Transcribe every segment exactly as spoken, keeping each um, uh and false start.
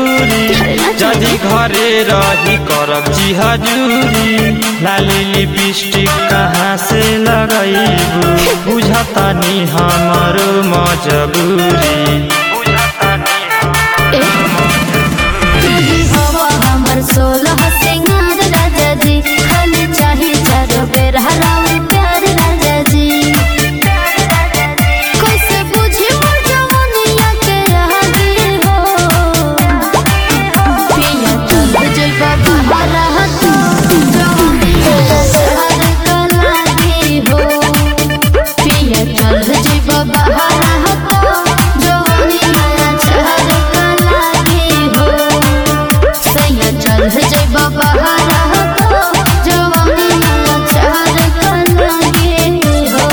मजबूरी जदि घरे रही करब जी हजूरी लाली लिपस्टिक कहाँ से लगैबू बुझतानी हमारो मजबूरी हमर सोलह सिंगार राजा जी खाली चाही चारो बेर हराम प्यार राजा जी कैसे बुझी मोर जवानिया के आगे हो पिया चल जइबा बाहर हतो जवानिया शहर का लागी हो पिया चल जइबा बाहर हतो जवानिया शहर का लागी हो सैया चल जइबा बाहर हतो जवानिया शहर का लागी हो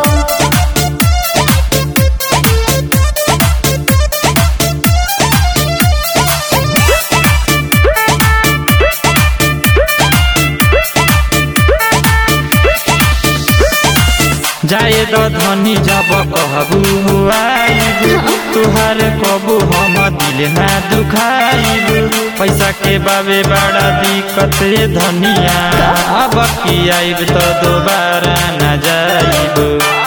जाए दो धनी जब कहबू आइबू तुहार कबू हम दिल ना दुखाइबू पैसा के बाबे बड़ा दिक्कत धनिया अब की आइब तो दोबारा न जाइबू।